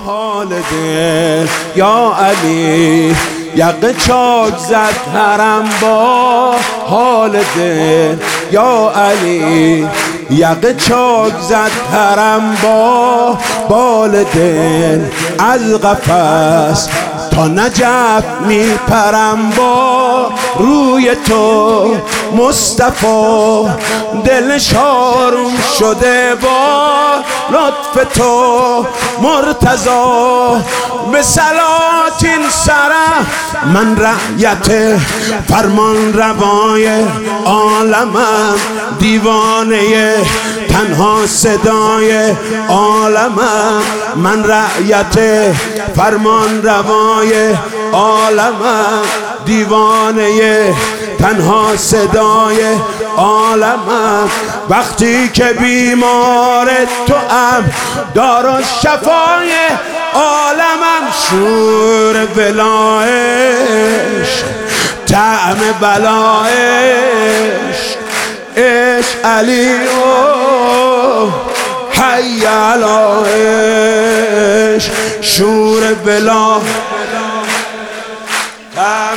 حال دل یا علی، یقه چاک زد حرم با حال دل یا علی، یقه چاک زد حرم با بال دل، از قفس تا نجف می پرم با روی تو مصطفی، دل شارم شده با لطف تو مرتضی، به سلاطین سرم من رعیت فرمان روای عالمم، دیوانه تنها صدای عالمم، من رعیت فرمان روای عالمم، دیوانه تنها صدای عالمم، وقتی که بیمار تو ام دار و شفای عالمم، شور ولایش طعم بلایش عشق علی و حی علایش، شور بلا طعم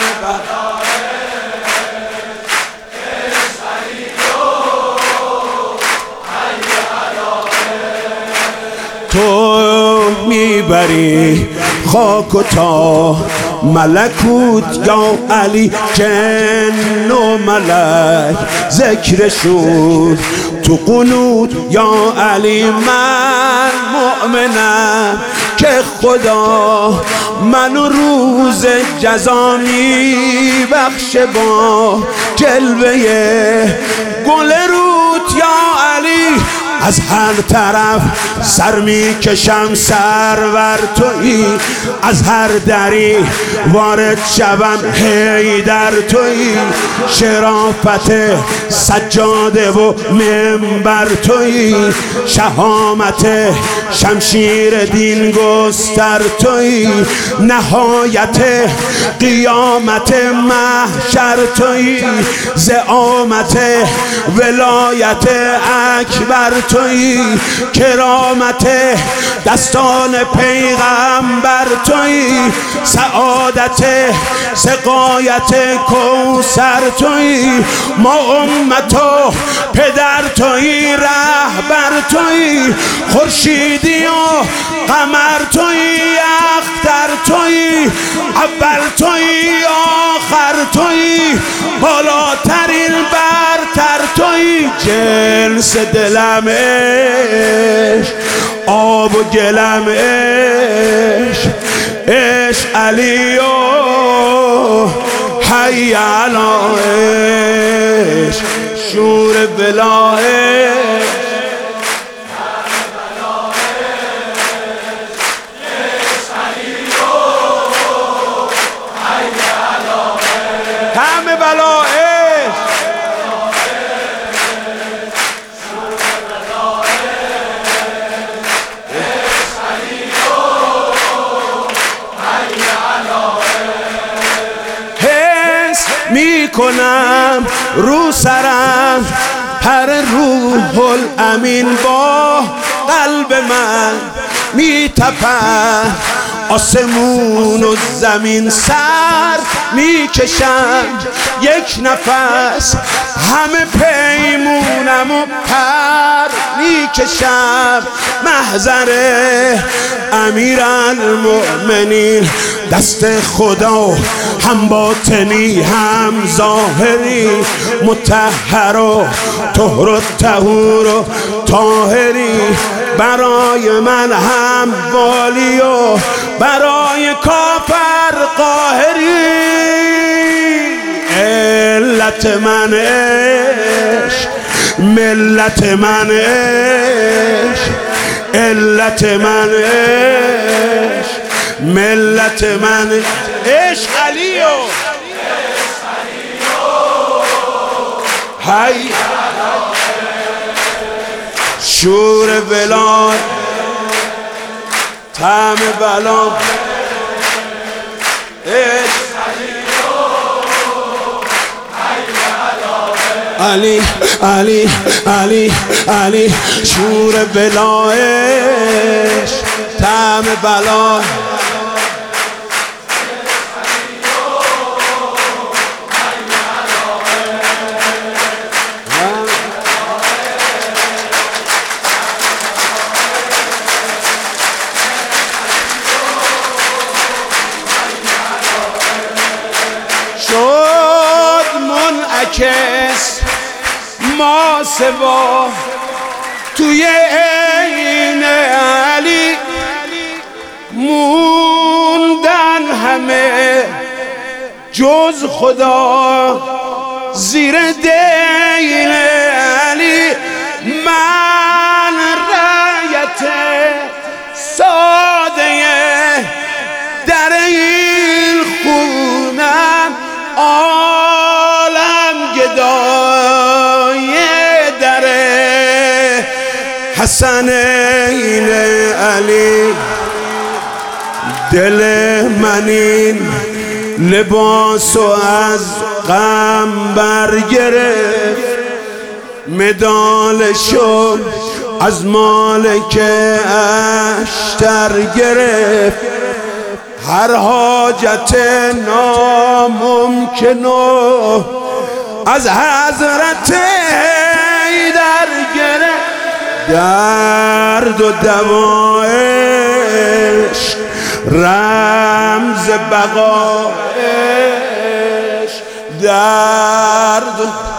تو میبری خاک و تا ملکوت یا علی، جن و ملک ذکرشون تو قنوت یا علی، من مؤمنم که خدا منو روز جزا میبخشه با جلوه گل روت یا علی، از هر طرف سر میکشم سرور تویی، از هر دری وارد شوم حیدر تویی، شرافت سجاده و منبر تویی، شهامت شمشیر دین گستر تویی، نهایت قیامت محشر تویی، زعامت ولایت اکبر تویی، کرامت دستان پیغمبر تویی، سعادت سقایت کوثر تویی، ما امت و پدر تویی، رهبر تویی، خورشیدی و قمر تویی، اختر تویی، اول تویی آخر تویی، بالاترین برتر تویی، جنس دلم عشق آب و گلم عشق عشق علی و حی علایش، شور بلایش همه بلایش، حس میکنم رو سرم پر روح الامین، با قلب من میتپد آسمون و زمین، سر میکشم یک نفس همه پیمونم و پر میکشم، محضر امیرالمؤمنین، دست خدا هم باطنی هم ظاهری، مطهر و طهر و طهور و طاهری، برای من هم والی و برای کافر قاهری، علت من عشق ملت من عشق، علت من عشق ملت من عشق علی و حی شور ولایت طعم بلا علی علی علی علی، شور ولایت همه بلا شد منعکس ما سوا توی عین علی، موندن همه جز خدا زیر دین علی. من رایت ساده در این خونم، عالم گدای در حسنین علی. دل من این لباسو از غم برگرفت، مدالشو از مالک اشتر گرفت. هر حاجت ناممکنو از حضرت حیدر گرفت. درد و دوایش رمز بقایش، درد و